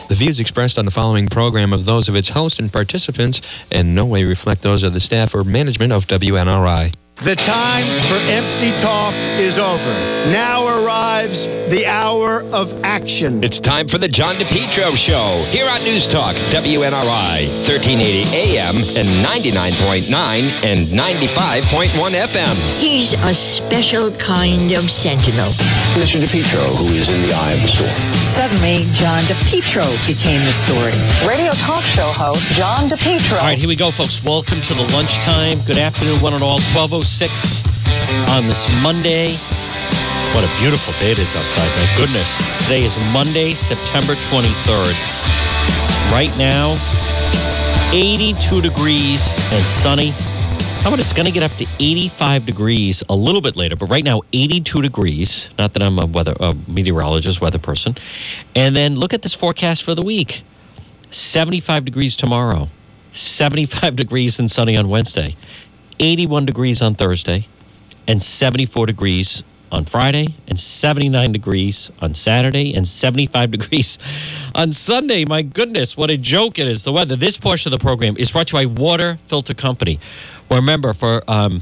The views expressed on the following program of those of its hosts and participants in no way reflect those of the staff or management of WNRI. The time for empty talk is over. Now arrives the hour of action. It's time for the John DePietro Show here on News Talk, WNRI, 1380 AM and 99.9 and 95.1 FM. He's a special kind of sentinel. Mr. DePietro, who is in the eye of the storm. Suddenly, John DePietro became the story. Radio talk show host John DePietro. All right, here we go, folks. Welcome to the lunchtime. Good afternoon, one and all. 12:06 on this Monday. What a beautiful day it is outside. My goodness. Today is Monday, September 23rd. Right now, 82 degrees and sunny. How about it's going to get up to 85 degrees a little bit later, but right now 82 degrees. Not that I'm a meteorologist, weather person. And then look at this forecast for the week. 75 degrees tomorrow. 75 degrees and sunny on Wednesday. 81 degrees on Thursday. And 74 degrees on Friday. And 79 degrees on Saturday. And 75 degrees on Sunday. My goodness, what a joke it is, the weather. This portion of the program is brought to you by Water Filter Company. Remember, for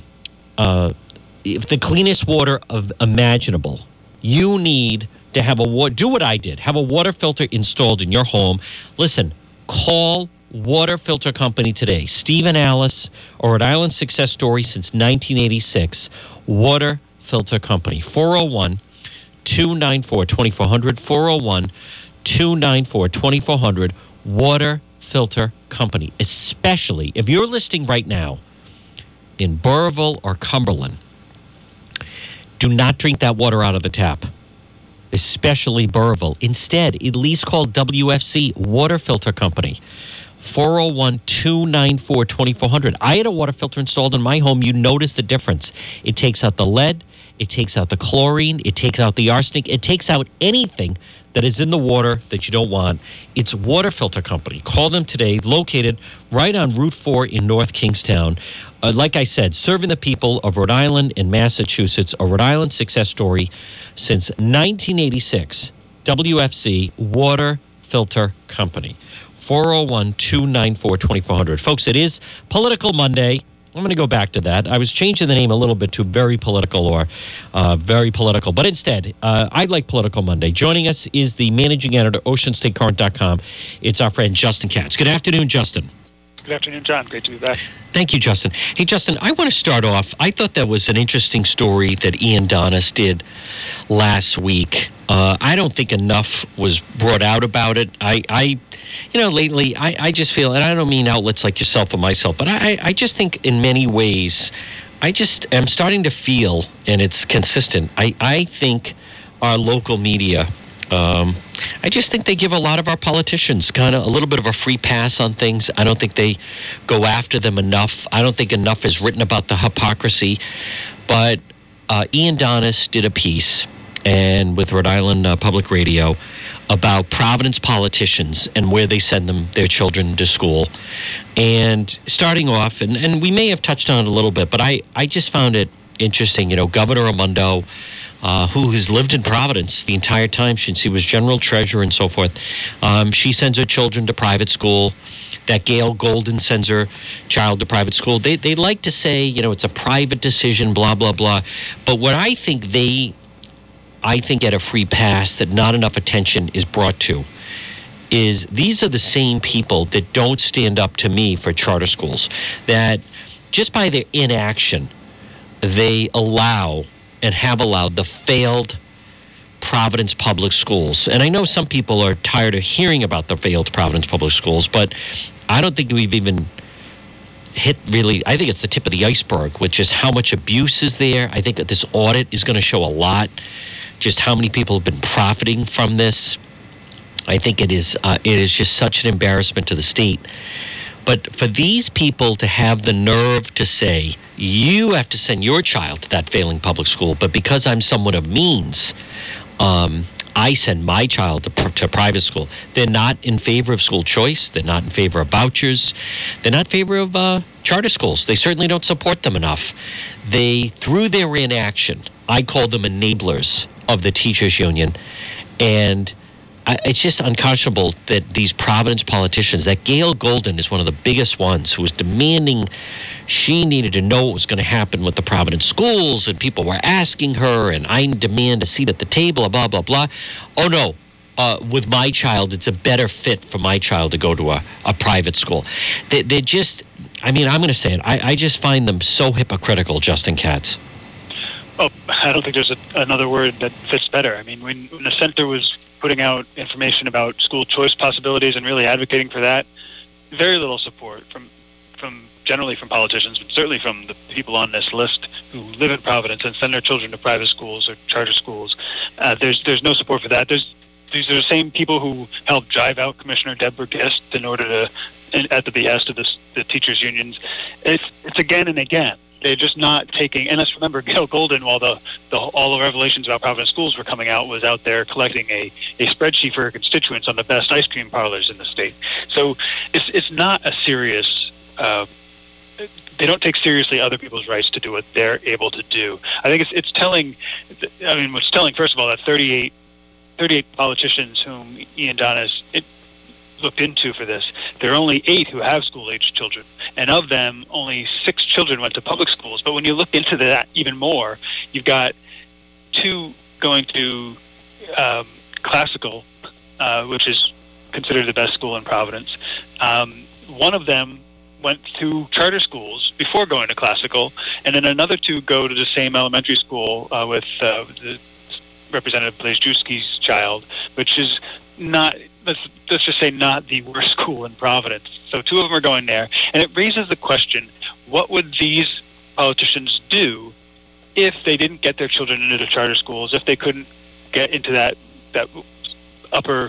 the cleanest water imaginable, you need to have do what I did. Have a water filter installed in your home. Listen, call Water Filter Company today. Steve and Alice, a Rhode Island success story since 1986. Water Filter Company, 401-294-2400, 401-294-2400, Water Filter Company. Especially if you're listening right now in Burrillville or Cumberland, do not drink that water out of the tap, especially Burrillville. Instead, at least call WFC, Water Filter Company, 401-294-2400. I had a water filter installed in my home. You notice the difference. It takes out the lead. It takes out the chlorine. It takes out the arsenic. It takes out anything that is in the water that you don't want. It's Water Filter Company. Call them today, located right on Route 4 in North Kingstown. Like I said, serving the people of Rhode Island and Massachusetts, a Rhode Island success story since 1986. WFC, Water Filter Company. 401-294-2400. Folks, it is Political Monday. I'm going to go back to that. I was changing the name a little bit to Very Political or Very Political. But instead, I like Political Monday. Joining us is the managing editor, OceanStateCurrent.com. It's our friend Justin Katz. Good afternoon, Justin. Good afternoon, John. Great to be back. Thank you, Justin. Hey, Justin, I want to start off. I thought that was an interesting story that Ian Donis did last week. I don't think enough was brought out about it. Lately, I just feel, and I don't mean outlets like yourself or myself, but I just think in many ways, I just am starting to feel, and it's consistent, I think our local media, I just think they give a lot of our politicians kind of a little bit of a free pass on things. I don't think they go after them enough. I don't think enough is written about the hypocrisy. But Ian Donis did a piece and with Rhode Island Public Radio about Providence politicians and where they send their children to school. And starting off, and we may have touched on it a little bit, but I just found it interesting. You know, Governor Raimondo, who has lived in Providence the entire time since he was general treasurer and so forth. She sends her children to private school. That Gail Golden sends her child to private school. They like to say, it's a private decision, blah, blah, blah. But what I think get a free pass that not enough attention is brought to is these are the same people that don't stand up to me for charter schools, that just by their inaction, they allow and have allowed the failed Providence Public Schools. And I know some people are tired of hearing about the failed Providence Public Schools, but I don't think we've even hit really, I think it's the tip of the iceberg with just how much abuse is there. I think that this audit is going to show a lot, just how many people have been profiting from this. I think it is just such an embarrassment to the state. But for these people to have the nerve to say, you have to send your child to that failing public school, but because I'm someone of means, I send my child to private school. They're not in favor of school choice. They're not in favor of vouchers. They're not in favor of charter schools. They certainly don't support them enough. They, through their inaction, I call them enablers of the teachers union, and it's just unconscionable that these Providence politicians, that Gail Golden is one of the biggest ones who was demanding, she needed to know what was going to happen with the Providence schools, and people were asking her, and I demand a seat at the table, blah, blah, blah. Oh, no. With my child, it's a better fit for my child to go to a private school. They're just, I mean, I'm going to say it. I just find them so hypocritical, Justin Katz. Oh, I don't think there's another word that fits better. I mean, when the center was putting out information about school choice possibilities and really advocating for that, very little support from generally from politicians, but certainly from the people on this list who live in Providence and send their children to private schools or charter schools. There's no support for that. These are the same people who helped drive out Commissioner Deborah Gist in order to, at the behest of the teachers' unions. It's again and again. They're just not taking. And let's remember, Gail Golden, while all the revelations about Providence schools were coming out, was out there collecting a spreadsheet for her constituents on the best ice cream parlors in the state. So it's not a serious. They don't take seriously other people's rights to do what they're able to do. I think it's telling. I mean, what's telling, first of all, that 38 politicians whom Ian Donnis looked into for this, there are only 8 who have school-aged children, and of them, only 6 children went to public schools. But when you look into that even more, you've got 2 going to Classical, which is considered the best school in Providence. One of them went to charter schools before going to Classical, and then another 2 go to the same elementary school with the Representative Blazejewski's child, which is not, let's just say, not the worst school in Providence. So 2 of them are going there, and it raises the question, what would these politicians do if they didn't get their children into the charter schools, if they couldn't get into that upper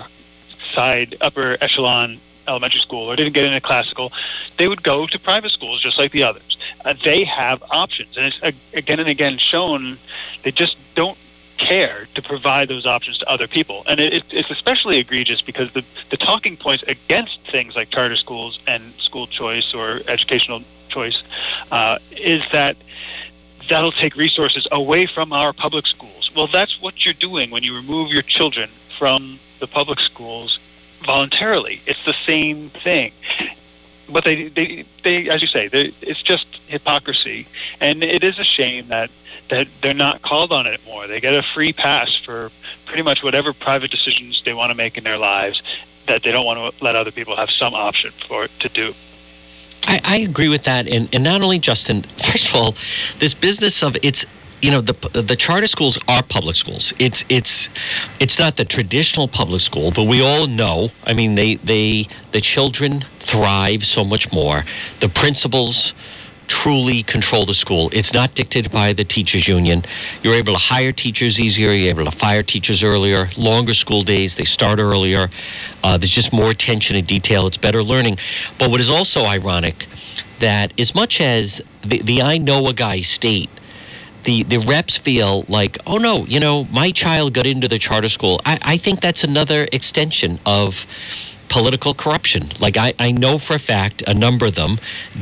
echelon elementary school, or didn't get into Classical? They would go to private schools just like the others. They have options, and it's again and again shown they just don't care to provide those options to other people. And it's especially egregious because the talking points against things like charter schools and school choice or educational choice is that that'll take resources away from our public schools. Well, that's what you're doing when you remove your children from the public schools voluntarily. It's the same thing. But they as you say, it's just hypocrisy. And it is a shame that they're not called on it more. They get a free pass for pretty much whatever private decisions they want to make in their lives, that they don't want to let other people have some option for it to do. I agree with that. And not only, Justin, first of all, this business of the charter schools are public schools. It's not the traditional public school, but we all know, I mean, the children thrive so much more. The principals truly control the school. It's not dictated by the teachers union. You're able to hire teachers easier. You're able to fire teachers earlier. Longer school days. They start earlier. There's just more attention to detail. It's better learning. But what is also ironic, that as much as the I know a guy state, the reps feel like, oh no, my child got into the charter school. I think that's another extension of political corruption. Like I know for a fact a number of them,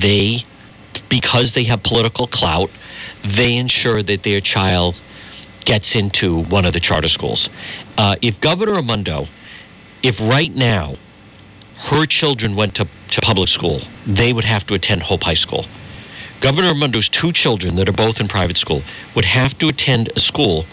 because they have political clout, they ensure that their child gets into one of the charter schools. If Governor Raimondo, if right now her children went to public school, they would have to attend Hope High School. Governor Raimondo's 2 children that are both in private school would have to attend a school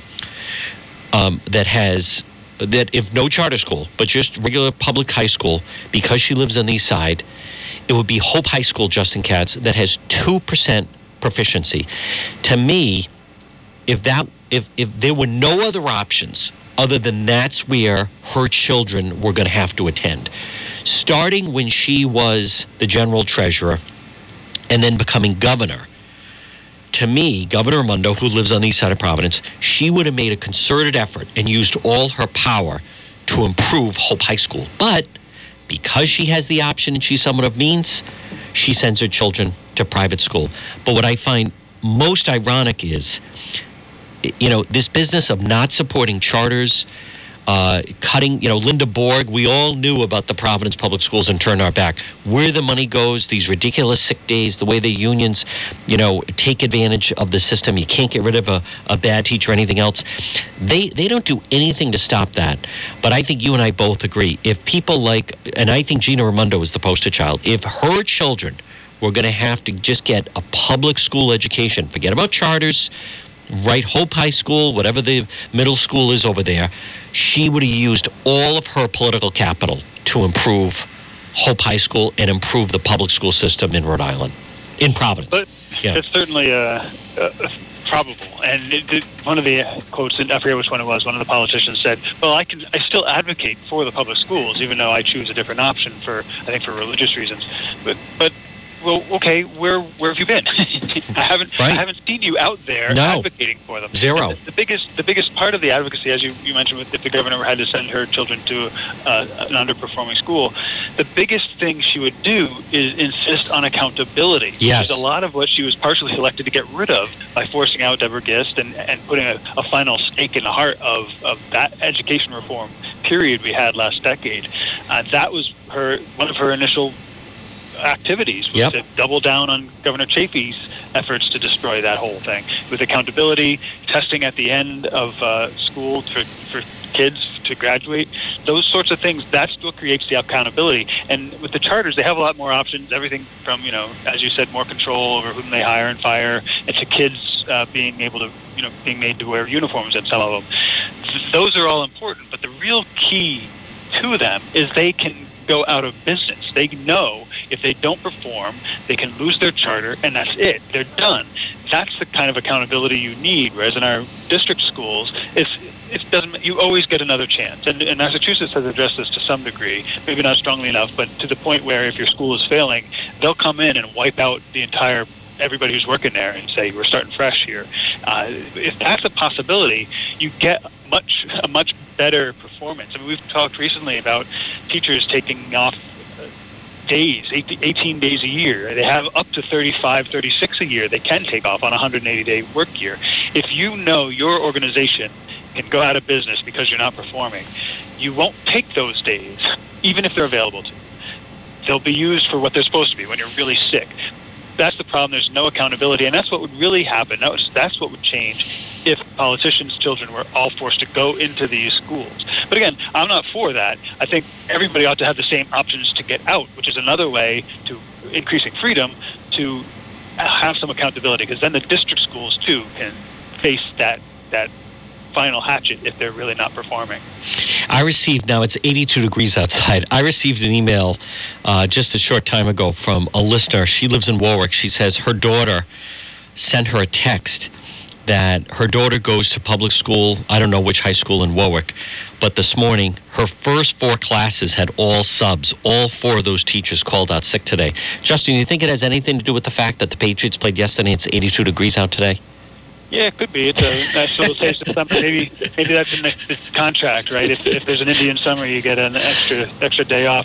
that if no charter school, but just regular public high school, because she lives on the east side, it would be Hope High School, Justin Katz, that has 2% proficiency. To me, if there were no other options other than that's where her children were going to have to attend, starting when she was the general treasurer and then becoming governor, to me, Governor Raimondo, who lives on the east side of Providence, she would have made a concerted effort and used all her power to improve Hope High School. But because she has the option and she's someone of means, she sends her children to private school. But what I find most ironic is, this business of not supporting charters cutting, Linda Borg, we all knew about the Providence Public Schools and turned our back. Where the money goes, these ridiculous sick days, the way the unions, take advantage of the system. You can't get rid of a bad teacher or anything else. They don't do anything to stop that. But I think you and I both agree. If people and I think Gina Raimondo is the poster child, if her children were going to have to just get a public school education, forget about charters, right, Hope High School, whatever the middle school is over there, she would have used all of her political capital to improve Hope High School and improve the public school system in Rhode Island, in Providence. But it's certainly probable. And one of the quotes, I forget which one it was, one of the politicians said, well, I still advocate for the public schools, even though I choose a different option for religious reasons. But well, okay, where have you been? I haven't seen you out there advocating for them. Zero. And the biggest part of the advocacy, as you mentioned, if the governor had to send her children to an underperforming school, the biggest thing she would do is insist on accountability. Yes. Which is a lot of what she was partially elected to get rid of by forcing out Deborah Gist and putting a final stake in the heart of that education reform period we had last decade. That was one of her initial activities was to double down on Governor Chafee's efforts to destroy that whole thing with accountability, testing at the end of school for kids to graduate, those sorts of things. That's what creates the accountability. And with the charters, they have a lot more options, everything from, as you said, more control over whom they hire and fire, and to kids being able to, being made to wear uniforms in some of them. Those are all important, but the real key to them is they can go out of business. They know if they don't perform, they can lose their charter, and that's it. They're done. That's the kind of accountability you need. Whereas in our district schools, it doesn't. You always get another chance. And Massachusetts has addressed this to some degree, maybe not strongly enough, but to the point where if your school is failing, they'll come in and wipe out everybody who's working there and say, we're starting fresh here. If that's a possibility, you get a much better performance. I mean, we've talked recently about teachers taking off days, 18 days a year. They have up to 35, 36 a year they can take off on a 180-day work year. If you know your organization can go out of business because you're not performing, you won't take those days, even if they're available to you. They'll be used for what they're supposed to be when you're really sick. That's the problem. There's no accountability, and that's what would really happen. That's what would change if politicians' children were all forced to go into these schools. But again, I'm not for that. I think everybody ought to have the same options to get out, which is another way to increasing freedom to have some accountability, because then the district schools, too, can face that final hatchet if they're really not performing. I received, now it's 82 degrees outside. I received an email just a short time ago from a listener. She lives in Warwick. She says her daughter sent her a text that her daughter goes to public school. I don't know which high school in Warwick, but this morning her first 4 classes had all subs. All 4 of those teachers called out sick today. Justin, you think it has anything to do with the fact that the Patriots played yesterday and it's 82 degrees out today? Yeah, it could be. It's a nice little taste of something. Maybe that's in the contract, right? If there's an Indian summer, you get an extra day off.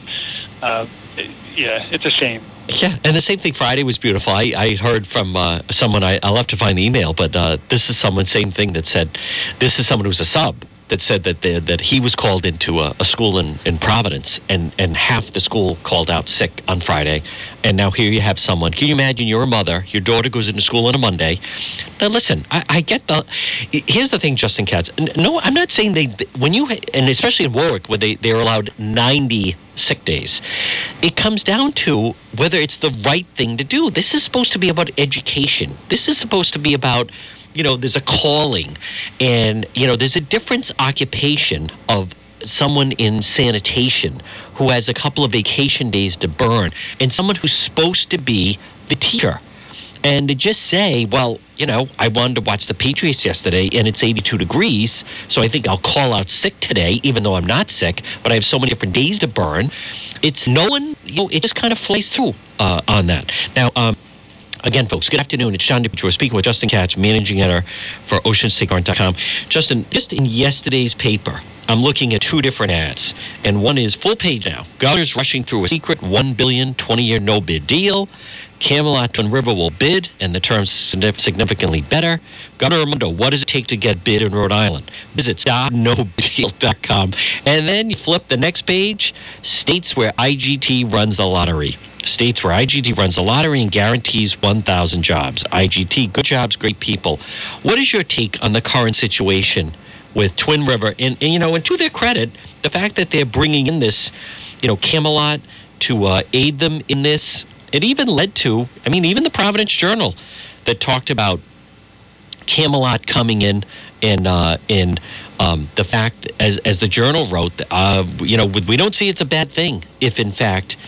It's a shame. Yeah, and the same thing Friday was beautiful. I heard from someone, I'll have to find the email, but this is someone, same thing, that said, this is someone who's a sub, that said that he was called into a school in Providence, and half the school called out sick on Friday. And now here you have someone. Can you imagine, you're a mother, your daughter goes into school on a Monday. Now listen, I get here's the thing, Justin Katz. No, I'm not saying and especially in Warwick, where they're allowed 90 sick days, it comes down to whether it's the right thing to do. This is supposed to be about education. This is supposed to be about, there's a calling, and, there's a different occupation of someone in sanitation who has a couple of vacation days to burn, and someone who's supposed to be the teacher. And to just say, well, I wanted to watch the Patriots yesterday and it's 82 degrees, so I think I'll call out sick today, even though I'm not sick, but I have so many different days to burn. It's no one, it just kind of flies through on that. Now, again, folks, good afternoon. It's John DePietro. We're speaking with Justin Katz, managing editor for OceanStateGuard.com. Justin, just in yesterday's paper, I'm looking at 2 different ads, and one is full page now. Governor's rushing through a secret $1 billion 20-year no-bid deal. Camelot Twin River will bid, and the terms significantly better. Governor Raimondo, what does it take to get bid in Rhode Island? Visit stopnobiddeal.com. And then you flip the next page, states where IGT runs the lottery. States where IGT runs the lottery and guarantees 1,000 jobs. IGT, good jobs, great people. What is your take on the current situation with Twin River? And to their credit, the fact that they're bringing in this, Camelot to aid them in this, it even led to, even the Providence Journal that talked about Camelot coming in and the fact, as the Journal wrote, we don't see it's a bad thing if, in fact,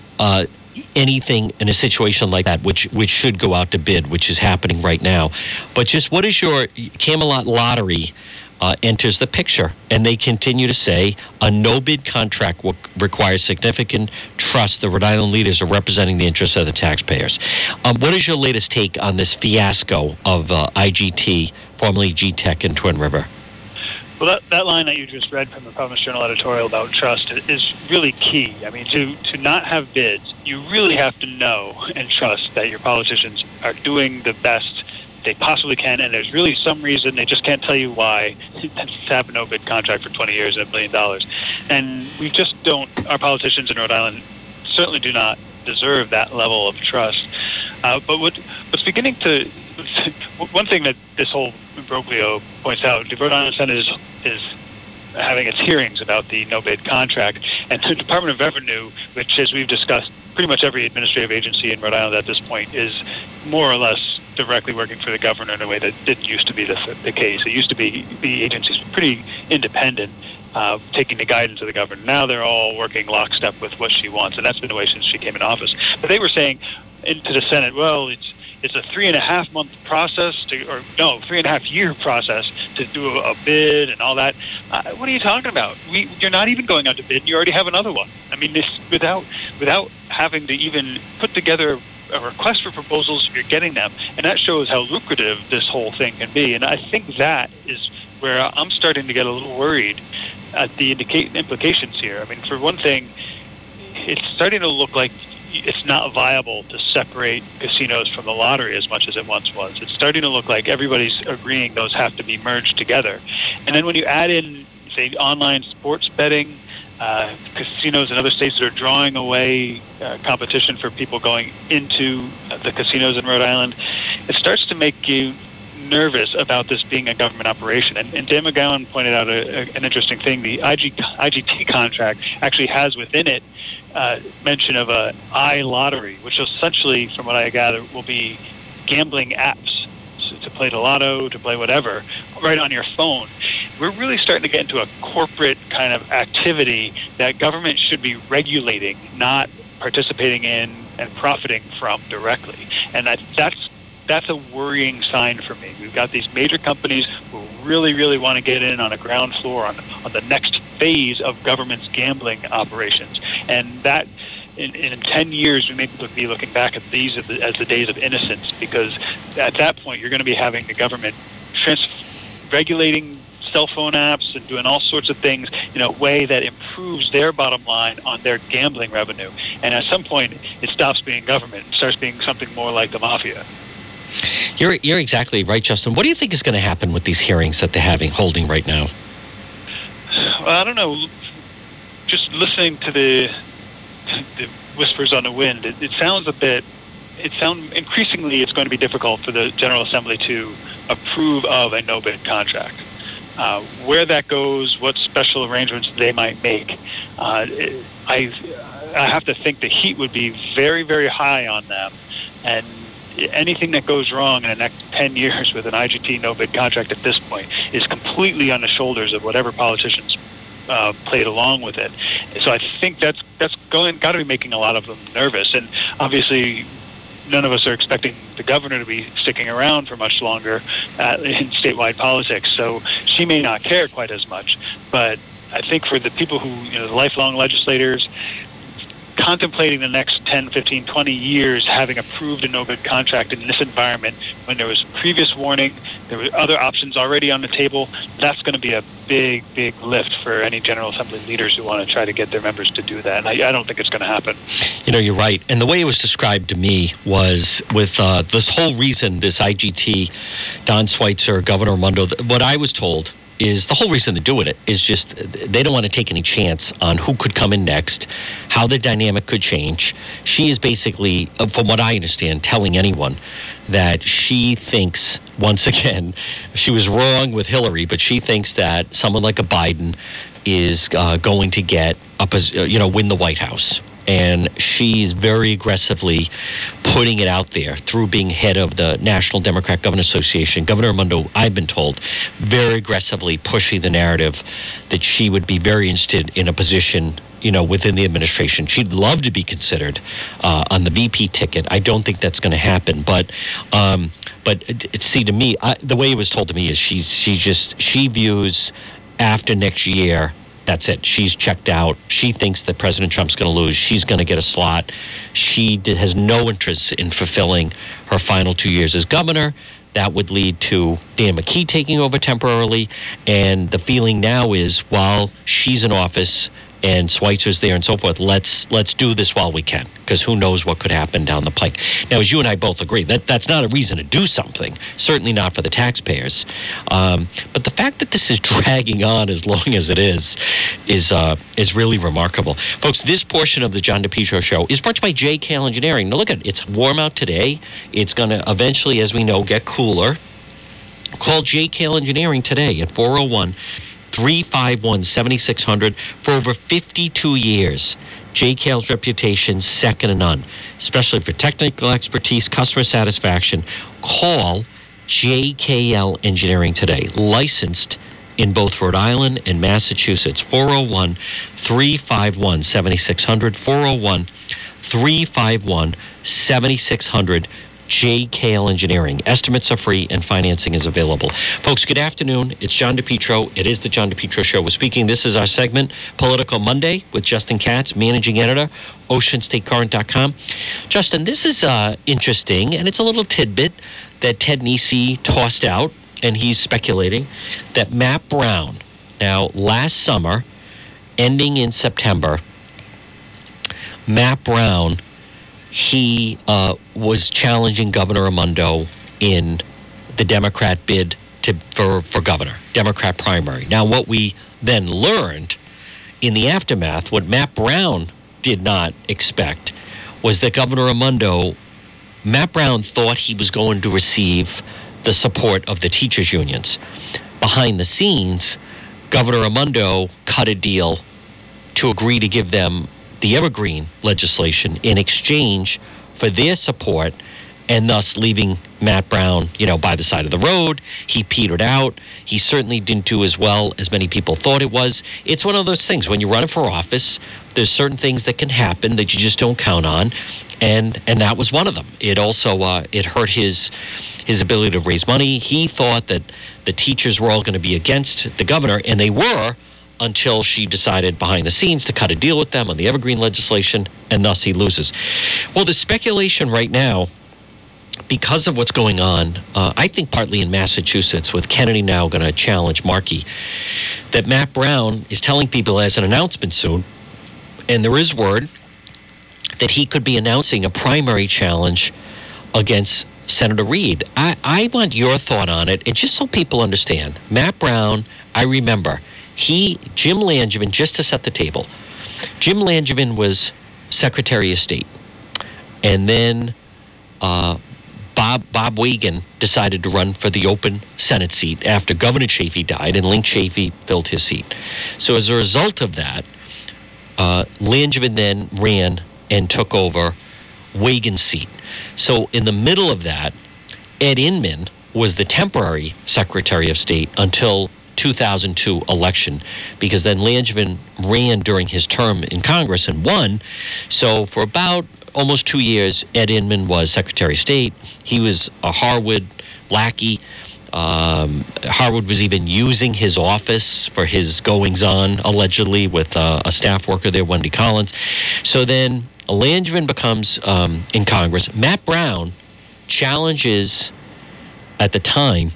anything in a situation like that, which should go out to bid, which is happening right now. But just what is your Camelot lottery enters the picture, and they continue to say a no-bid contract will require significant trust. The Rhode Island leaders are representing the interests of the taxpayers. What is your latest take on this fiasco of IGT, formerly G-Tech in Twin River? Well, that line that you just read from the Providence Journal editorial about trust is really key. To not have bids, you really have to know and trust that your politicians are doing the best they possibly can, and there's really some reason they just can't tell you why to have a no-bid contract for 20 years and $1 billion. And we just don't, our politicians in Rhode Island certainly do not deserve that level of trust. But what's beginning to, one thing that this whole imbroglio points out, the Rhode Island Senate is having its hearings about the no-bid contract, and the Department of Revenue, which, as we've discussed, pretty much every administrative agency in Rhode Island at this point is more or less directly working for the governor in a way that didn't used to be the case. It used to be the agencies were pretty independent, taking the guidance of the governor. Now they're all working lockstep with what she wants, and that's been the way since she came in office. But they were saying to the Senate, well, it's a 3.5 month process 3.5 year process to do a bid and all that. What are you talking about? You're not even going out to bid. You already have another one. This without having to even put together a request for proposals, you're getting them, and that shows how lucrative this whole thing can be. And I think that is where I'm starting to get a little worried at the implications here. For one thing, it's starting to look like it's not viable to separate casinos from the lottery as much as it once was. It's starting to look like everybody's agreeing those have to be merged together. And then when you add in, say, online sports betting, casinos in other states that are drawing away competition for people going into the casinos in Rhode Island, it starts to make you nervous about this being a government operation. And Dan McGowan pointed out an interesting thing. The IGT contract actually has within it mention of a iLottery, which essentially, from what I gather, will be gambling apps to play the lotto, to play whatever, right on your phone. We're really starting to get into a corporate kind of activity that government should be regulating, not participating in and profiting from directly. And that's a worrying sign for me. We've got these major companies who really, really want to get in on a ground floor on the next phase of government's gambling operations. And that, in 10 years, we may be looking back at these as the days of innocence, because at that point, you're going to be having the government regulating cell phone apps and doing all sorts of things in a way that improves their bottom line on their gambling revenue. And at some point, it stops being government and starts being something more like the mafia. You're exactly right, Justin. What do you think is going to happen with these hearings that they're holding right now? Well, I don't know. Just listening to the whispers on the wind, it sounds increasingly it's going to be difficult for the General Assembly to approve of a no-bid contract. Where that goes, what special arrangements they might make, I have to think the heat would be very, very high on them, and anything that goes wrong in the next 10 years with an IGT no-bid contract at this point is completely on the shoulders of whatever politicians played along with it. So I think that's got to be making a lot of them nervous. And obviously, none of us are expecting the governor to be sticking around for much longer in statewide politics. So she may not care quite as much. But I think for the people who, the lifelong legislators, contemplating the next 10, 15, 20 years having approved a no-bid contract in this environment when there was previous warning, there were other options already on the table, that's going to be a big, big lift for any General Assembly leaders who want to try to get their members to do that. And I don't think it's going to happen. You know, you're right. And the way it was described to me was with this whole reason, this IGT, Don Schweitzer, Governor Raimondo, what I was told is the whole reason they're doing it is just they don't want to take any chance on who could come in next, how the dynamic could change. She is basically, from what I understand, telling anyone that she thinks, once again, she was wrong with Hillary, but she thinks that someone like a Biden is going to get win the White House. And she's very aggressively putting it out there through being head of the National Democrat Governors Association. Governor Raimondo, I've been told, very aggressively pushing the narrative that she would be very interested in a position, within the administration. She'd love to be considered on the VP ticket. I don't think that's going to happen. But see, to me, the way it was told to me is she views after next year, that's it. She's checked out. She thinks that President Trump's going to lose. She's going to get a slot. She has no interest in fulfilling her final 2 years as governor. That would lead to Dan McKee taking over temporarily. And the feeling now is, while she's in office and Schweitzer's there and so forth, let's do this while we can, because who knows what could happen down the pike. Now, as you and I both agree, that's not a reason to do something, certainly not for the taxpayers. But the fact that this is dragging on as long as it is really remarkable. Folks, this portion of the John DePietro Show is brought to you by JKL Engineering. Now, look at it. It's warm out today. It's going to eventually, as we know, get cooler. Call JKL Engineering today at 401-351-7600. For over 52 years, JKL's reputation second to none, especially for technical expertise, customer satisfaction. Call JKL Engineering today, licensed in both Rhode Island and Massachusetts. 401-351-7600, 401-351-7600. JKL Engineering. Estimates are free and financing is available. Folks, good afternoon. It's John DePietro. It is the John DePietro Show. We're speaking. This is our segment, Political Monday, with Justin Katz, managing editor, OceanStateCurrent.com. Justin, this is interesting, and it's a little tidbit that Ted Nesi tossed out, and he's speculating that Matt Brown, now last summer, ending in September, Matt Brown, he was challenging Governor Raimondo in the Democrat bid for governor, Democrat primary. Now, what we then learned in the aftermath, what Matt Brown did not expect, was that Governor Raimondo, Matt Brown thought he was going to receive the support of the teachers' unions. Behind the scenes, Governor Raimondo cut a deal to agree to give them the Evergreen legislation in exchange for their support, and thus leaving Matt Brown, by the side of the road. He petered out. He certainly didn't do as well as many people thought it was. It's one of those things. When you run for office, there's certain things that can happen that you just don't count on, and that was one of them. It also it hurt his ability to raise money. He thought that the teachers were all going to be against the governor, and they were, until she decided behind the scenes to cut a deal with them on the Evergreen legislation, and thus he loses. Well, the speculation right now, because of what's going on, I think partly in Massachusetts, with Kennedy now going to challenge Markey, that Matt Brown is telling people as an announcement soon, and there is word that he could be announcing a primary challenge against Senator Reid. I want your thought on it, and just so people understand, Matt Brown, I remember, Jim Langevin, just to set the table, Jim Langevin was Secretary of State. And then Bob Wagan decided to run for the open Senate seat after Governor Chafee died, and Link Chafee filled his seat. So as a result of that, Langevin then ran and took over Wagan's seat. So in the middle of that, Ed Inman was the temporary Secretary of State until 2002 election, because then Langevin ran during his term in Congress and won. So for about almost 2 years, Ed Inman was Secretary of State. He was a Harwood lackey. Harwood was even using his office for his goings-on, allegedly, with a staff worker there, Wendy Collins. So then Langevin becomes in Congress. Matt Brown challenges, at the time,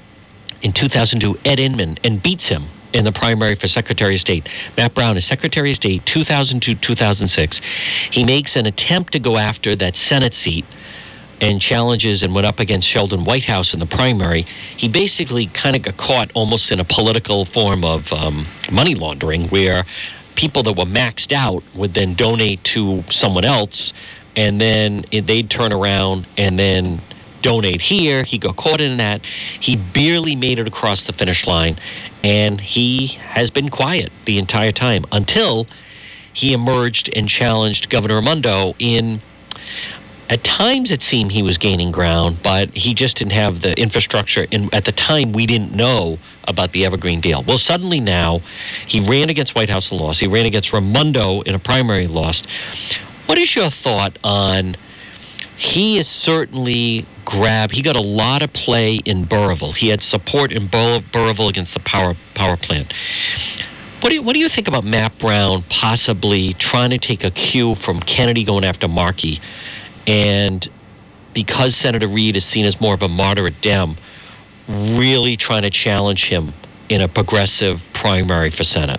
in 2002, Ed Inman, and beats him in the primary for Secretary of State. Matt Brown is Secretary of State 2002-2006. He makes an attempt to go after that Senate seat and challenges and went up against Sheldon Whitehouse in the primary. He basically kind of got caught almost in a political form of money laundering, where people that were maxed out would then donate to someone else, and then they'd turn around and then donate here. He got caught in that. He barely made it across the finish line, and he has been quiet the entire time until he emerged and challenged Governor Raimondo in... At times, it seemed he was gaining ground, but he just didn't have the infrastructure. And at the time, we didn't know about the Evergreen deal. Well, suddenly now, he ran against Whitehouse and lost. He ran against Raimondo in a primary and lost. What is your thought on... He is certainly grabbed... He got a lot of play in Burrillville. He had support in Burrillville against the power plant. What do you think about Matt Brown possibly trying to take a cue from Kennedy going after Markey? And because Senator Reid is seen as more of a moderate Dem, really trying to challenge him in a progressive primary for Senate?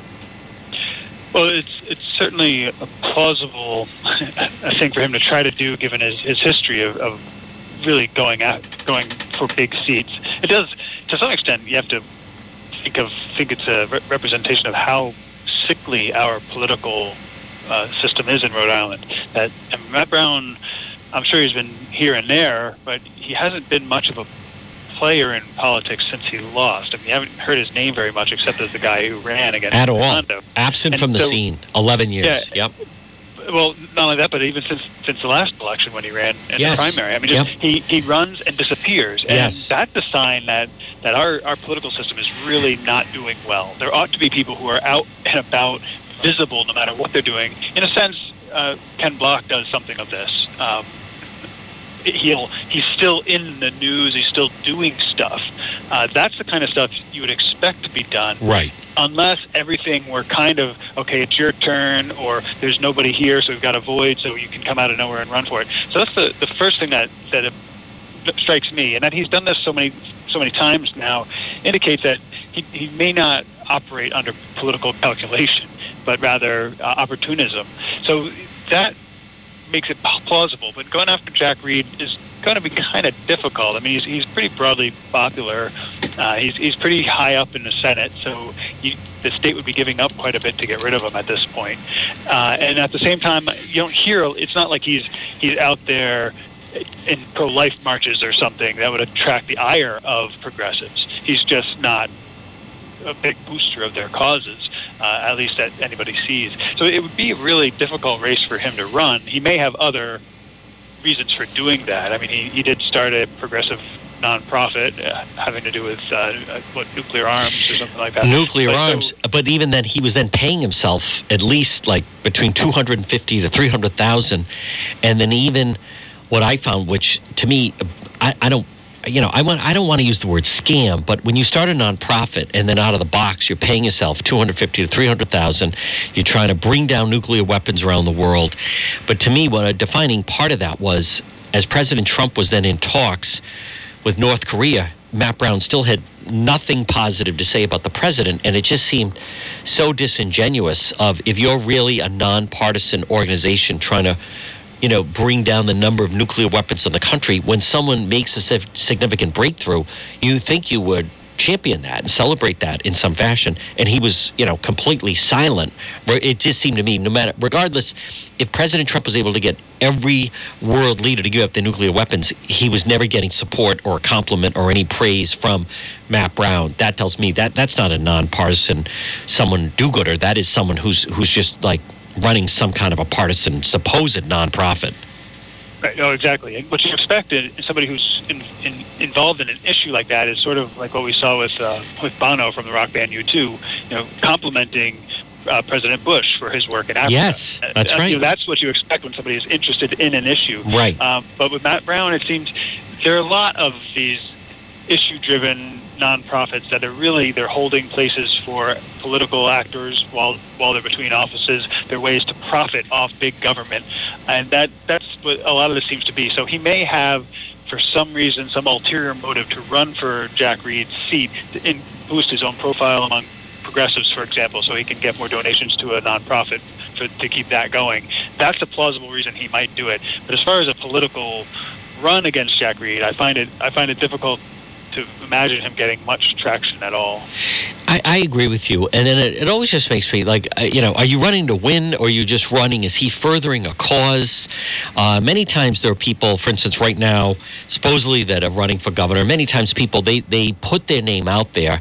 Well, it's certainly a plausible thing for him to try to do, given his history of really going for big seats. It does, to some extent, you have to think it's a representation of how sickly our political system is in Rhode Island. That Matt Brown, I'm sure he's been here and there, but he hasn't been much of a player in politics since he lost. I mean, you haven't heard his name very much, except as the guy who ran against at all. Fernando. Absent from the scene, 11 years. Yeah, yep. Well, not only that, but even since the last election when he ran in the primary. I mean, Yep. he runs and disappears, and that's a sign that our political system is really not doing well. There ought to be people who are out and about, visible no matter what they're doing. In a sense, Ken Block does something of this. He's still in the news. He's still doing stuff. That's the kind of stuff you would expect to be done. Right. Unless everything were kind of, okay, it's your turn, or there's nobody here, so we've got a void, so you can come out of nowhere and run for it. So that's the first thing that strikes me. And that he's done this so many times now indicates that he may not operate under political calculation, but rather opportunism. So that makes it plausible. But going after Jack Reed is going to be kind of difficult. I mean, he's pretty broadly popular. He's pretty high up in the Senate, so the state would be giving up quite a bit to get rid of him at this point. And at the same time, you don't hear. It's not like he's out there in pro-life marches or something that would attract the ire of progressives. He's just not a big booster of their causes, at least that anybody sees. So it would be a really difficult race for him to run. He may have other reasons for doing that. I mean, he did start a progressive nonprofit having to do with nuclear arms or something like that. Nuclear arms, but even then, he was then paying himself at least like between $250,000 to $300,000, and then even what I found, which to me, I don't want to use the word scam, but when you start a nonprofit and then out of the box you're paying yourself $250,000 to $300,000, you're trying to bring down nuclear weapons around the world. But to me, what a defining part of that was, as President Trump was then in talks with North Korea, Matt Brown still had nothing positive to say about the president, and it just seemed so disingenuous. Of if you're really a nonpartisan organization trying to bring down the number of nuclear weapons in the country, when someone makes a significant breakthrough, you think you would champion that and celebrate that in some fashion. And he was, completely silent. It just seemed to me, regardless, if President Trump was able to get every world leader to give up their nuclear weapons, he was never getting support or a compliment or any praise from Matt Brown. That tells me that's not a nonpartisan, someone do-gooder. That is someone who's just like running some kind of a partisan, supposed nonprofit. Right. No, exactly. And what you expect in somebody who's involved in an issue like that is sort of like what we saw with Bono from the rock band U2, complimenting President Bush for his work in Africa. Yes, that's right. That's what you expect when somebody is interested in an issue. Right. But with Matt Brown, it seems there are a lot of these issue-driven nonprofits that they're holding places for political actors while they're between offices. They're ways to profit off big government, and that's what a lot of this seems to be. So he may have, for some reason, some ulterior motive to run for Jack Reed's seat and boost his own profile among progressives, for example, so he can get more donations to a nonprofit to keep that going. That's a plausible reason he might do it. But as far as a political run against Jack Reed, I find it difficult to imagine him getting much traction at all. I agree with you. And then it always just makes me like, are you running to win or are you just running? Is he furthering a cause? Many times there are people, for instance, right now, supposedly that are running for governor. Many times people, they put their name out there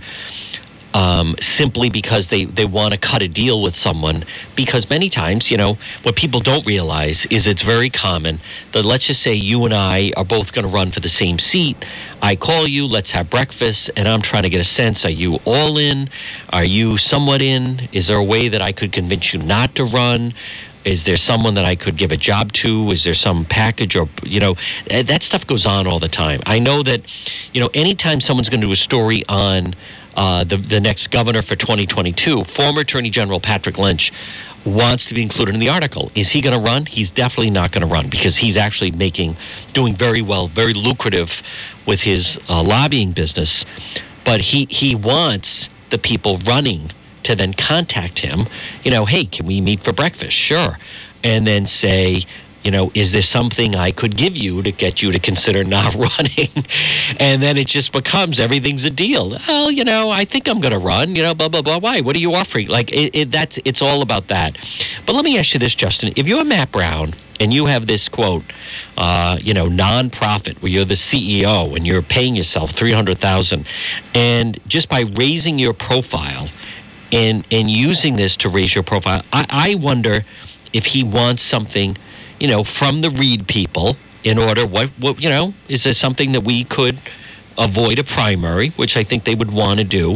simply because they want to cut a deal with someone. Because many times, what people don't realize is it's very common that, let's just say you and I are both going to run for the same seat. I call you, let's have breakfast, and I'm trying to get a sense, are you all in? Are you somewhat in? Is there a way that I could convince you not to run? Is there someone that I could give a job to? Is there some package or, that stuff goes on all the time. I know that, anytime someone's going to do a story on the next governor for 2022, former Attorney General Patrick Lynch wants to be included in the article. Is he going to run? He's definitely not going to run because he's actually doing very well, very lucrative with his lobbying business. But he wants the people running to then contact him, hey, can we meet for breakfast? Sure. And then say, is there something I could give you to get you to consider not running? And then it just becomes everything's a deal. Well, I think I'm going to run, blah, blah, blah. Why? What are you offering? Like, it's all about that. But let me ask you this, Justin. If you're Matt Brown and you have this, quote, nonprofit where you're the CEO and you're paying yourself $300,000, and just by raising your profile and using this to raise your profile, I wonder if he wants something from the Reed people in order, what is there something that we could avoid a primary, which I think they would want to do.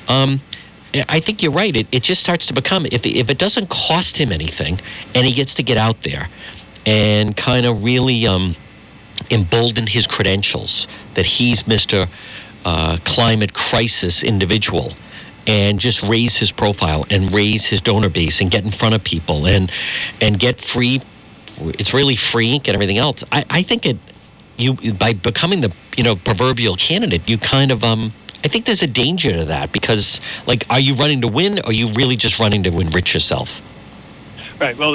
I think you're right. It just starts to become, if it doesn't cost him anything and he gets to get out there and kind of really embolden his credentials that he's Mr. Climate Crisis individual, and just raise his profile and raise his donor base and get in front of people and get free. It's really free, get everything else. I think by becoming the proverbial candidate, you kind of I think there's a danger to that because, like, are you running to win or are you really just running to enrich yourself? Right. Well,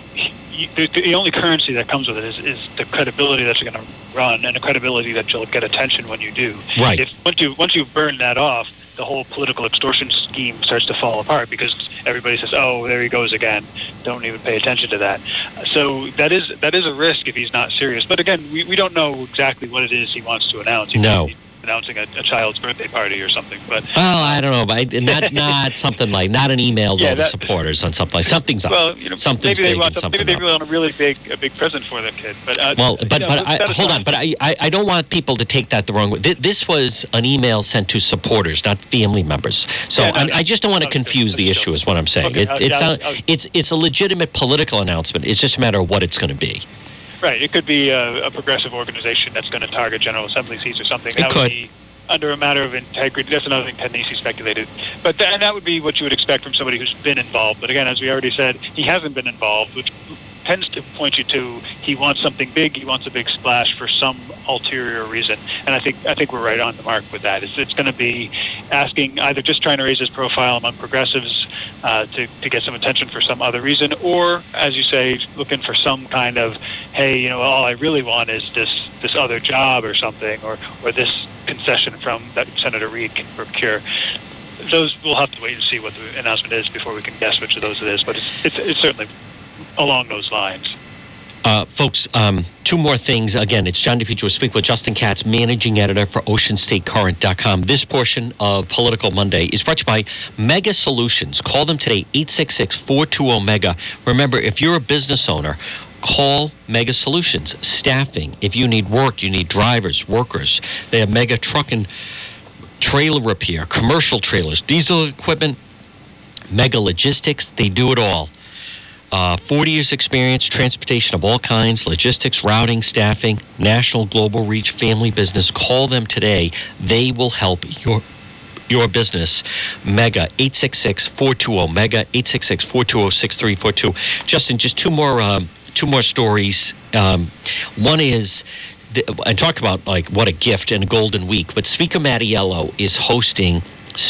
the only currency that comes with it is the credibility that you're going to run and the credibility that you'll get attention when you do. Right. Once you burn that off, the whole political extortion scheme starts to fall apart because everybody says, "Oh, there he goes again." Don't even pay attention to that. So that is a risk if he's not serious. But again, we don't know exactly what it is he wants to announce. No. Announcing a child's birthday party or something, but I don't know, but not something like, not an email to all the supporters on something like something's up. Well, something's maybe big and something maybe they want a really big present for their kid. But hold on, but I don't want people to take that the wrong way. This was an email sent to supporters, not family members. So I just don't want to confuse the issue. Is what I'm saying. Okay, it's a legitimate political announcement. It's just a matter of what it's going to be. Right. It could be a progressive organization that's going to target General Assembly seats or something. That would be under a matter of integrity. That's another thing Ted Nesi speculated. But that would be what you would expect from somebody who's been involved. But again, as we already said, he hasn't been involved, which tends to point you to he wants something big, he wants a big splash for some ulterior reason. And I think we're right on the mark with that. It's going to be asking, either just trying to raise his profile among progressives to get some attention for some other reason, or, as you say, looking for some kind of, hey, all I really want is this other job or something, or this concession from that Senator Reed can procure. Those, we'll have to wait and see what the announcement is before we can guess which of those it is, but it's certainly along those lines. Folks, two more things. Again, it's John DePietro. Speak with Justin Katz, managing editor for OceanStateCurrent.com. This portion of Political Monday is brought to you by Mega Solutions. Call them today, 866-420-MEGA. Remember, if you're a business owner, call Mega Solutions. Staffing. If you need work, you need drivers, workers. They have Mega Truck and Trailer Repair, commercial trailers, diesel equipment, Mega Logistics. They do it all. 40 years experience, transportation of all kinds, logistics, routing, staffing, national, global reach, family business. Call them today. They will help your business. Mega 866-420 Mega 866-420-6342. Justin, just two more stories. One is and talk about like what a gift and a golden week. But Speaker Mattiello is hosting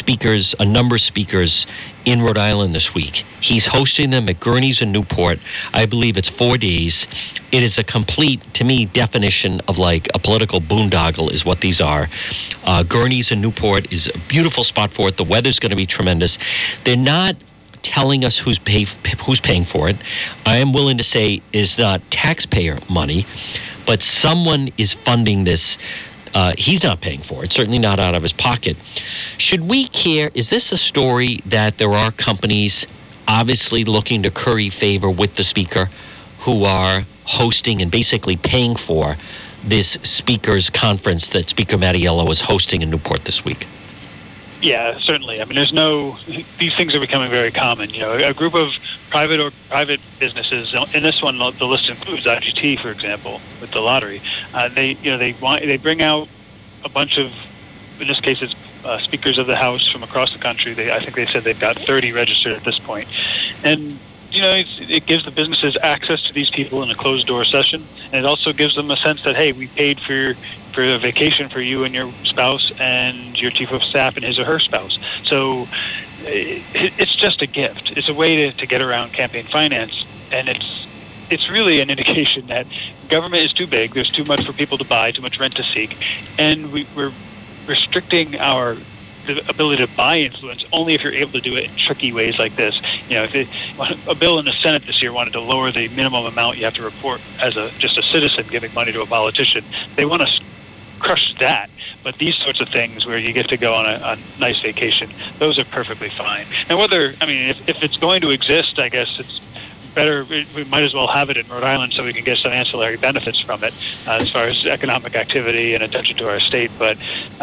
a number of speakers in Rhode Island this week. He's hosting them at Gurney's in Newport. I believe it's 4 days. It is a complete, to me, definition of like a political boondoggle is what these are. Gurney's in Newport is a beautiful spot for it. The weather's going to be tremendous. They're not telling us who's paying for it. I am willing to say it's not taxpayer money, but someone is funding this. He's not paying for it, certainly not out of his pocket. Should we care? Is this a story that there are companies obviously looking to curry favor with the speaker who are hosting and basically paying for this speakers conference that Speaker Mattiello is hosting in Newport this week? Yeah, certainly. I mean, these things are becoming very common. You know, a group of private businesses. In this one, the list includes IGT, for example, with the lottery. They bring out a bunch of, in this case, it's speakers of the House from across the country. I think they said they've got 30 registered at this point, and it gives the businesses access to these people in a closed-door session, and it also gives them a sense that, hey, we paid for a vacation for you and your spouse and your chief of staff and his or her spouse. So it's just a gift. It's a way to get around campaign finance, and it's really an indication that government is too big. There's too much for people to buy, too much rent to seek, and we're restricting the ability to buy influence only if you're able to do it in tricky ways like this. You know, if a bill in the Senate this year wanted to lower the minimum amount you have to report as just a citizen giving money to a politician, they want to crush that. But these sorts of things where you get to go on a nice vacation, those are perfectly fine. Now, if it's going to exist, I guess it's better. We might as well have it in Rhode Island so we can get some ancillary benefits from it as far as economic activity and attention to our state. But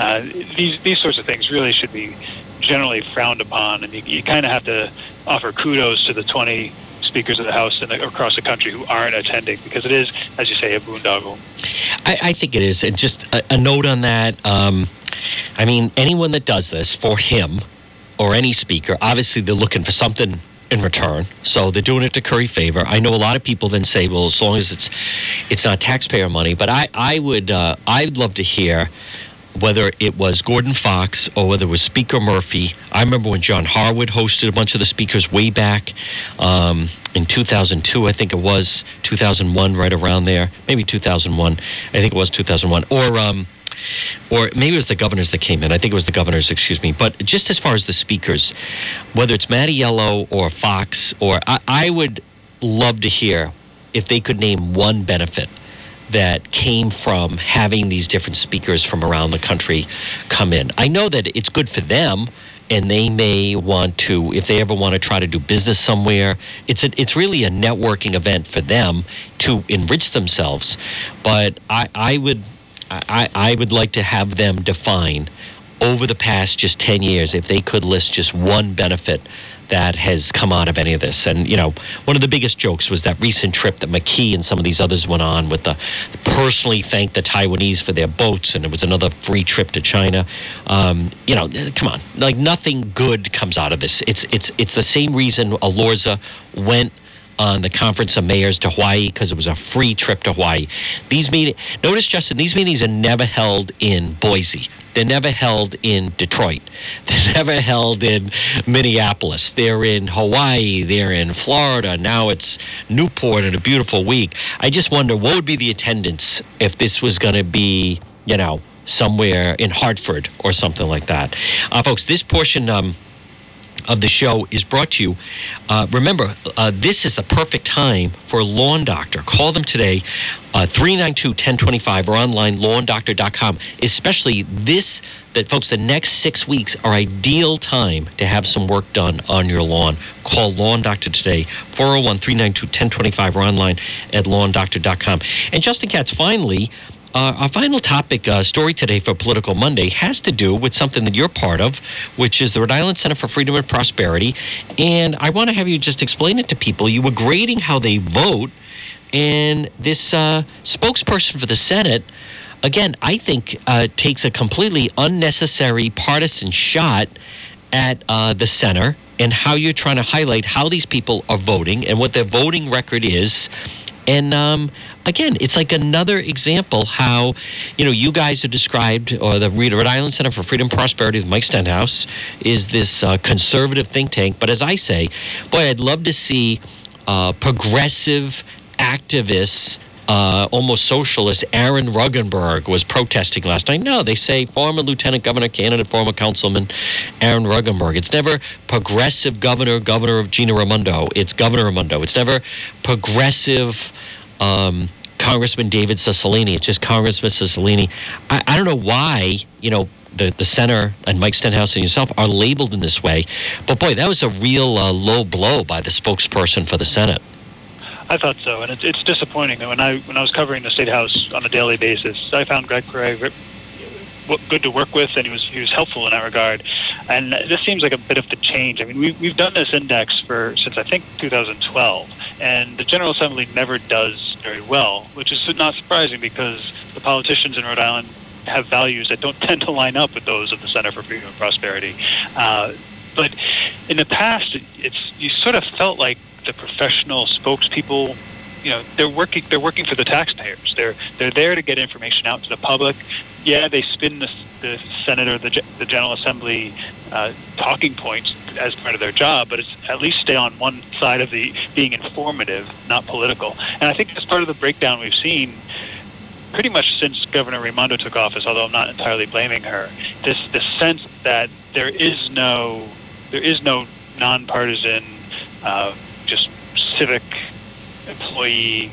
these sorts of things really should be generally frowned upon, and you kind of have to offer kudos to the 20 speakers of the House across the country who aren't attending, because it is, as you say, a boondoggle. I think it is. And just a note on that, anyone that does this for him or any speaker, obviously they're looking for something in return, so they're doing it to curry favor. I know a lot of people then say, well, as long as it's not taxpayer money, but I'd love to hear whether it was Gordon Fox or whether it was Speaker Murphy. I remember when John Harwood hosted a bunch of the speakers way back in 2002, I think it was 2001, right around there, maybe 2001. I think it was 2001, or maybe it was the governors that came in. I think it was the governors, excuse me. But just as far as the speakers, whether it's Mattiello or Fox, or I would love to hear if they could name one benefit that came from having these different speakers from around the country come in. I know that it's good for them, and they may want to, if they ever want to try to do business somewhere, it's really a networking event for them to enrich themselves. But I would like to have them define over the past just 10 years if they could list just one benefit that has come out of any of this. And, one of the biggest jokes was that recent trip that McKee and some of these others went on with the personally thanked the Taiwanese for their boats, and it was another free trip to China. Come on, like nothing good comes out of this. It's the same reason Alorza went on the Conference of Mayors to Hawaii, because it was a free trip to Hawaii. Notice, Justin, these meetings are never held in Boise. They're never held in Detroit. They're never held in Minneapolis. They're in Hawaii. They're in Florida. Now it's Newport in a beautiful week. I just wonder what would be the attendance if this was going to be, somewhere in Hartford or something like that. Folks, this portion of the show is brought to you. Remember, this is the perfect time for a lawn doctor. Call them today, 392-1025, or online, lawndoctor.com. Especially folks, the next 6 weeks are ideal time to have some work done on your lawn. Call Lawn Doctor today, 401-392-1025, or online at lawndoctor.com. And Justin Katz, finally, Our final topic story today for Political Monday has to do with something that you're part of, which is the Rhode Island Center for Freedom and Prosperity. And I want to have you just explain it to people. You were grading how they vote, and this spokesperson for the Senate, again, I think takes a completely unnecessary partisan shot at the center and how you're trying to highlight how these people are voting and what their voting record is. And again, it's like another example how, you guys are described, or the Rhode Island Center for Freedom and Prosperity with Mike Stenhouse is this conservative think tank. But as I say, boy, I'd love to see progressive activists, almost socialist. Aaron Ruggenberg was protesting last night. No, they say former lieutenant governor candidate, former councilman Aaron Ruggenberg. It's never progressive governor of Gina Raimondo. It's Governor Raimondo. It's never progressive Congressman David Cicilline. It's just Congressman Cicilline. I don't know why, the center and Mike Stenhouse and yourself are labeled in this way. But boy, that was a real low blow by the spokesperson for the Senate. I thought so, and it's disappointing. When I was covering the State House on a daily basis, I found Greg Perret good to work with, and he was helpful in that regard. And this seems like a bit of the change. I mean, we've done this index since I think 2012, and the General Assembly never does very well, which is not surprising because the politicians in Rhode Island have values that don't tend to line up with those of the Center for Freedom and Prosperity. But in the past, you sort of felt like the professional spokespeople, they're working for the taxpayers. They're there to get information out to the public. Yeah, they spin the Senate or the General Assembly talking points as part of their job, but it's at least stay on one side of the being informative, not political. And I think that's part of the breakdown we've seen pretty much since Governor Raimondo took office, although I'm not entirely blaming her. This sense that there is no nonpartisan, just civic employee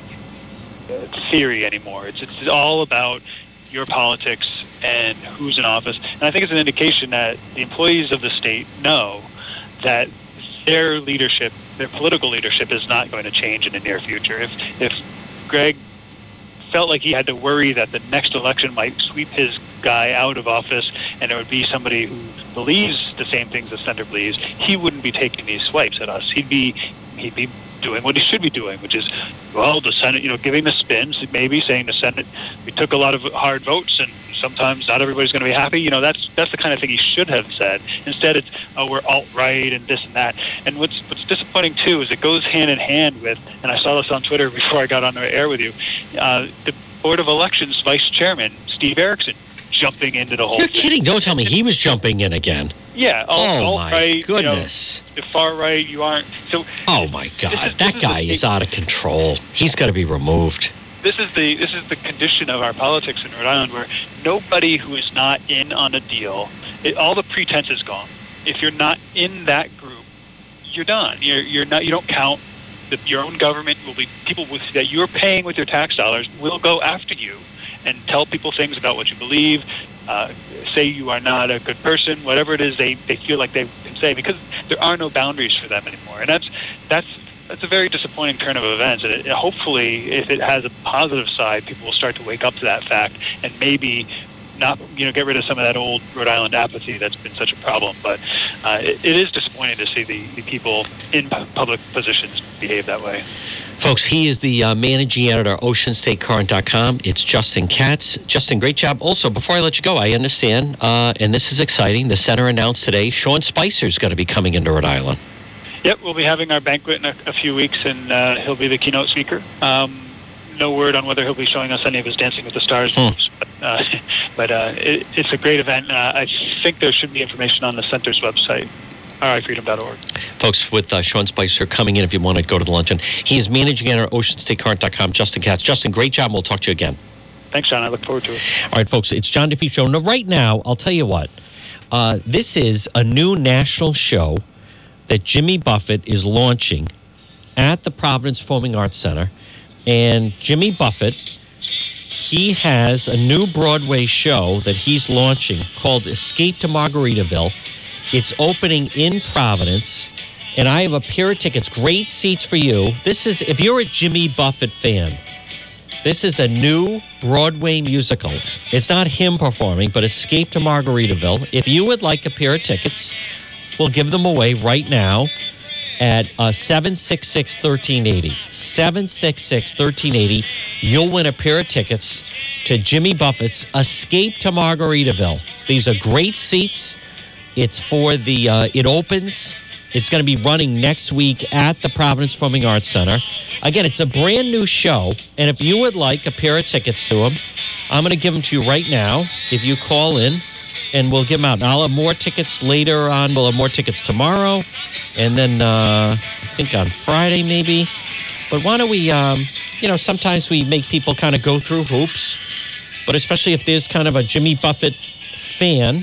theory anymore. It's all about your politics and who's in office. And I think it's an indication that the employees of the state know that their leadership, their political leadership, is not going to change in the near future. If Greg felt like he had to worry that the next election might sweep his guy out of office and it would be somebody who believes the same things the Senator believes, he wouldn't be taking these swipes at us. He'd be doing what he should be doing, which is, the Senate, giving the spins, maybe saying the Senate, we took a lot of hard votes and sometimes not everybody's going to be happy. That's the kind of thing he should have said. Instead, it's, we're alt-right and this and that. And what's disappointing, too, is it goes hand in hand with, and I saw this on Twitter before I got on the air with you, the Board of Elections Vice Chairman, Steve Erickson, jumping into the whole You're thing. kidding. Don't tell me he was jumping in again. Yeah. Oh, my right, goodness. The far right, you aren't. So. Oh, my God. That guy is out of control. He's got to be removed. This is the condition of our politics in Rhode Island, where nobody who is not in on a deal, all the pretense is gone. If you're not in that group, you're done. You're not. You don't count. Your own government will be people that you're paying with your tax dollars will go after you and tell people things about what you believe. Say you are not a good person, whatever it is they feel like they can say, because there are no boundaries for them anymore. And that's a very disappointing turn of events. And hopefully, if it has a positive side, people will start to wake up to that fact and maybe not, get rid of some of that old Rhode Island apathy that's been such a problem. But it is disappointing to see the people in public positions behave that way. Folks, he is the managing editor, OceanStateCurrent.com. It's Justin Katz. Justin, great job. Also, before I let you go, I understand, and this is exciting, the center announced today, Sean Spicer's going to be coming into Rhode Island. Yep, we'll be having our banquet in a few weeks, and he'll be the keynote speaker. No word on whether he'll be showing us any of his Dancing with the Stars moves, but it's a great event. I think there should be information on the center's website, rifreedom.org. Folks, with Sean Spicer coming in, if you want to go to the luncheon. He is managing editor at OceanStateCurrent.com, Justin Katz. Justin, great job. We'll talk to you again. Thanks, John. I look forward to it. All right, folks, it's John DePietro. Now, right now, I'll tell you what. This is a new national show that Jimmy Buffett is launching at the Providence Performing Arts Center. And Jimmy Buffett, he has a new Broadway show that he's launching called Escape to Margaritaville. It's opening in Providence, and I have a pair of tickets, great seats for you. This is, if you're a Jimmy Buffett fan, This is a new Broadway musical. It's not him performing, but Escape to Margaritaville. If you would like a pair of tickets, we'll give them away right now at 766-1380. 766-1380. You'll win a pair of tickets to Jimmy Buffett's Escape to Margaritaville. These are great seats. It's for the, it opens. It's going to be running next week at the Providence Performing Arts Center. Again, it's a brand new show. And if you would like a pair of tickets to them, I'm going to give them to you right now. If you call in, and we'll give them out. And I'll have more tickets later on. We'll have more tickets tomorrow. And then I think on Friday maybe. But why don't we, sometimes we make people kind of go through hoops. But especially if there's kind of a Jimmy Buffett fan.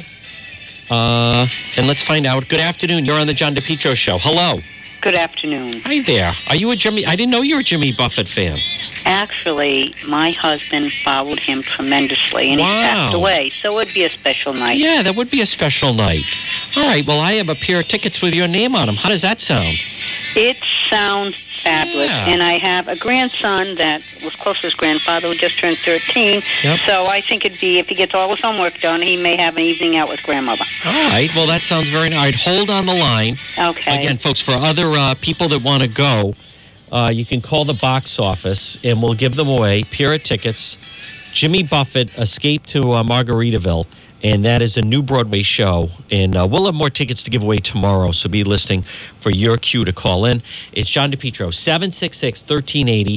And let's find out. Good afternoon. You're on the John DePietro Show. Hello. Good afternoon. Hi there. Are you a Jimmy? I didn't know you were a Jimmy Buffett fan. Actually, my husband followed him tremendously, and he passed away. So it would be a special night. Yeah, that would be a special night. All right. Well, I have a pair of tickets with your name on them. How does that sound? It sounds fabulous. Yeah. And I have a grandson that was close to his grandfather who just turned 13. Yep. So I think it'd be, if he gets all his homework done, he may have an evening out with grandmother. All right. Well, that sounds very nice. All right, hold on the line. Okay. Again, folks, for other people that want to go, you can call the box office, and we'll give them away. Pair of tickets. Jimmy Buffett, Escape to Margaritaville. And that is a new Broadway show. And we'll have more tickets to give away tomorrow, so be listening for your cue to call in. It's John DePietro, 766-1380,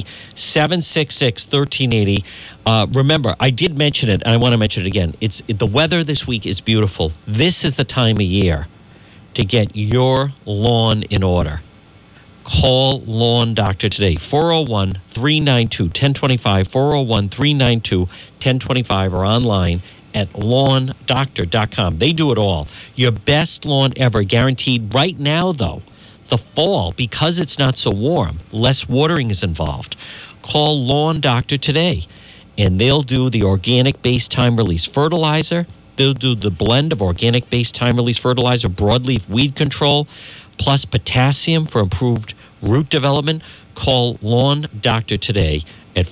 766-1380. Remember, I did mention it, and I want to mention it again. The weather this week is beautiful. This is the time of year to get your lawn in order. Call Lawn Doctor today, 401-392-1025, 401-392-1025, or online at lawndoctor.com. They do it all. Your best lawn ever, guaranteed. Right now, though, the fall, because it's not so warm, less watering is involved. Call Lawn Doctor today, and they'll do the organic-based time-release fertilizer. They'll do the blend of organic-based time-release fertilizer, broadleaf weed control, plus potassium for improved root development. Call Lawn Doctor today at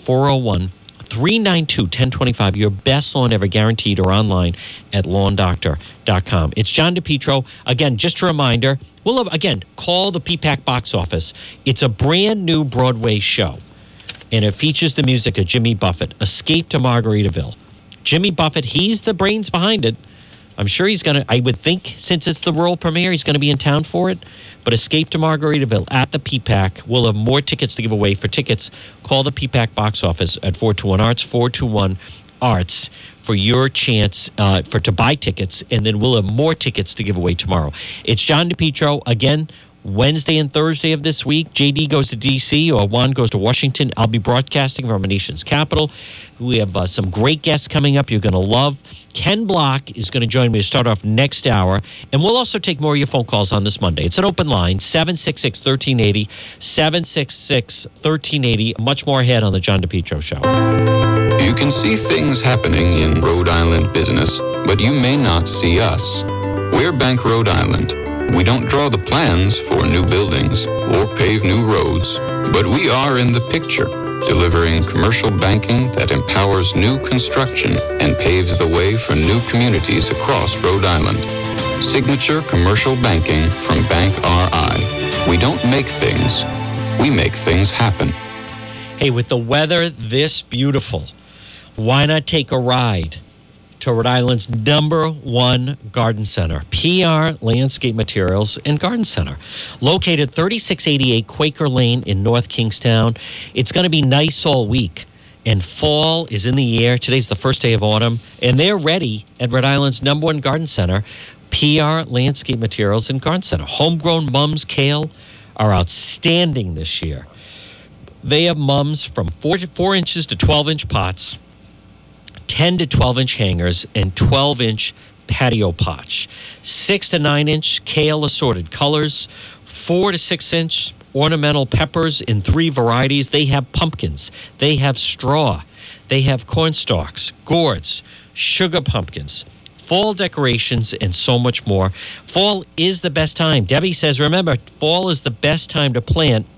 401-392-1025. Your best lawn ever, guaranteed, or online at lawndoctor.com. It's John DePietro. Again, just a reminder, we'll have, again, call the PPAC box office. It's a brand new Broadway show, and it features the music of Jimmy Buffett, Escape to Margaritaville. Jimmy Buffett, he's the brains behind it. I'm sure he's going to, I would think, since it's the world premiere, he's going to be in town for it. But Escape to Margaritaville at the PPAC. We'll have more tickets to give away. For tickets, call the PPAC box office at 421-ARTS, 421-ARTS, for your chance to buy tickets. And then we'll have more tickets to give away tomorrow. It's John DePietro. Again, Wednesday and Thursday of this week, JD goes to D.C. or Juan goes to Washington. I'll be broadcasting from our nation's capital. We have some great guests coming up you're going to love. Ken Block is going to join me to start off next hour. And we'll also take more of your phone calls on this Monday. It's an open line, 766-1380, 766-1380. Much more ahead on the John DePietro Show. You can see things happening in Rhode Island business, but you may not see us. We're Bank Rhode Island. We don't draw the plans for new buildings or pave new roads, but we are in the picture, delivering commercial banking that empowers new construction and paves the way for new communities across Rhode Island. Signature commercial banking from Bank RI. We don't make things, we make things happen. Hey, with the weather this beautiful, why not take a ride to Rhode Island's #1 garden center, PR Landscape Materials and Garden Center, located 3688 Quaker Lane in North Kingstown. It's going to be nice all week, and fall is in the air. Today's the first day of autumn, and they're ready at Rhode Island's #1 garden center, PR Landscape Materials and Garden Center. Homegrown mums kale are outstanding this year. They have mums from 4 inches to 12-inch pots, 10 to 12-inch hangers, and 12-inch patio pots. 6 to 9-inch kale assorted colors, 4 to 6-inch ornamental peppers in 3 varieties. They have pumpkins. They have straw. They have corn stalks, gourds, sugar pumpkins, fall decorations, and so much more. Fall is the best time. Debbie says, remember, fall is the best time to plant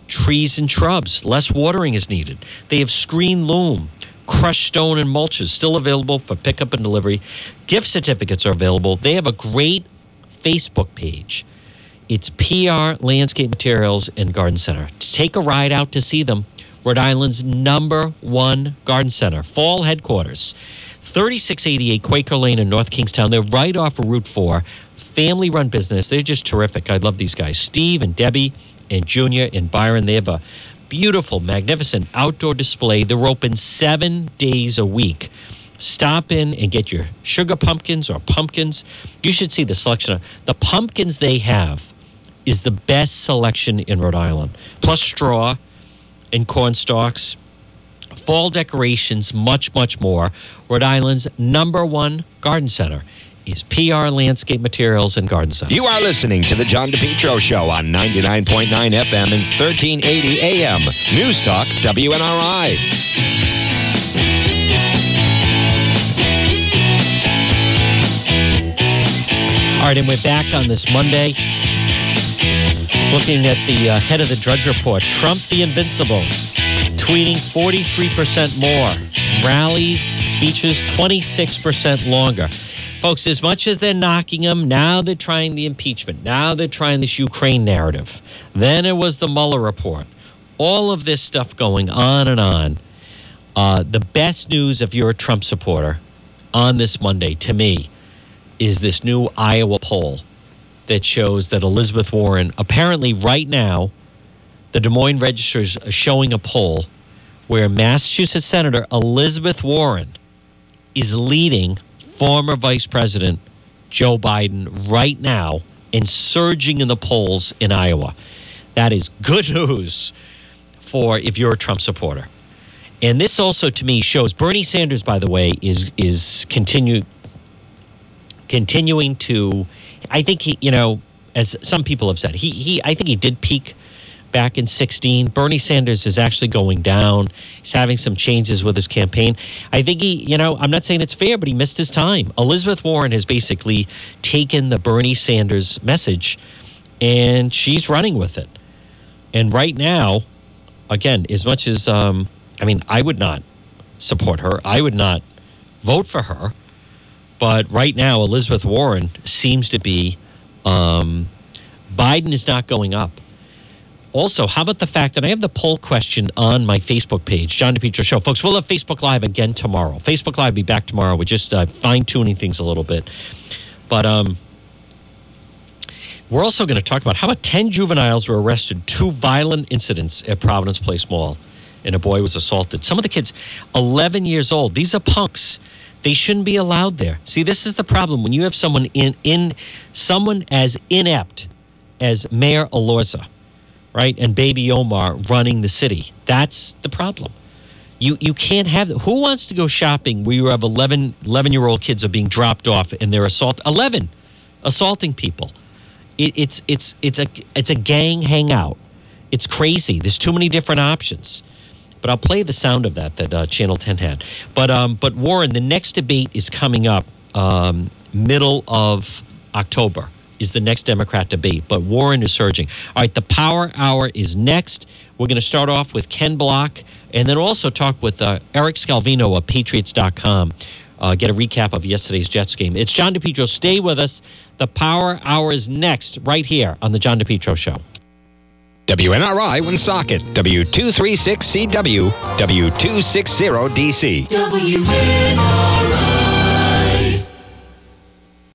trees and shrubs. Less watering is needed. They have screen loam, crushed stone, and mulches still available for pickup and delivery. Gift certificates are available. They have a great Facebook page. It's PR Landscape Materials and Garden Center. Take a ride out to see them. Rhode Island's #1 garden center, fall headquarters, 3688 Quaker Lane in North Kingstown. They're right off of Route 4. Family-run business. They're just terrific. I love these guys. Steve and Debbie and Junior and Byron. They have a beautiful, magnificent outdoor display. They're open 7 days a week. Stop in and get your sugar pumpkins or pumpkins. You should see the selection of the pumpkins they have is the best selection in Rhode Island. Plus straw and corn stalks, fall decorations, much, much more. Rhode Island's #1 garden center is PR Landscape Materials and Garden Center. You are listening to The John DePietro Show on 99.9 FM and 1380 AM. News Talk, WNRI. All right, and we're back on this Monday. Looking at the head of the Drudge Report, Trump the Invincible, tweeting 43% more. Rallies, speeches, 26% longer. Folks, as much as they're knocking him, now they're trying the impeachment. Now they're trying this Ukraine narrative. Then it was the Mueller report. All of this stuff going on and on. The best news if you're a Trump supporter on this Monday, to me, is this new Iowa poll that shows that Elizabeth Warren, apparently right now, the Des Moines Register is showing a poll where Massachusetts Senator Elizabeth Warren is leading former Vice President Joe Biden right now and surging in the polls in Iowa. That is good news for if you're a Trump supporter. And this also, to me, shows Bernie Sanders, by the way, is continuing to, I think he, as some people have said, I think he did peak back in 2016. Bernie Sanders is actually going down. He's having some changes with his campaign. I think I'm not saying it's fair, but he missed his time. Elizabeth Warren has basically taken the Bernie Sanders message and she's running with it. And right now, again, as much as, I would not support her. I would not vote for her. But right now, Elizabeth Warren seems to be, Biden is not going up. Also, how about the fact that I have the poll question on my Facebook page, John DePietro Show. Folks, we'll have Facebook Live again tomorrow. Facebook Live will be back tomorrow. We're just fine-tuning things a little bit. But we're also going to talk about how about 10 juveniles were arrested, 2 violent incidents at Providence Place Mall, and a boy was assaulted. Some of the kids, 11 years old. These are punks. They shouldn't be allowed there. See, this is the problem. When you have someone someone as inept as Mayor Elorza, right, and Baby Omar running the city, that's the problem. You can't have – who wants to go shopping where you have 11-year-old kids are being dropped off and they're assaulting people? It's a gang hangout. It's crazy. There's too many different options. But I'll play the sound of that Channel 10 had. But Warren, the next debate is coming up middle of October is the next Democrat debate. But Warren is surging. All right, the Power Hour is next. We're going to start off with Ken Block and then also talk with Eric Scalvino of Patriots.com. Get a recap of yesterday's Jets game. It's John DePietro. Stay with us. The Power Hour is next right here on The John DePietro Show. WNRI Woonsocket, W236CW, W260DC. WNRI.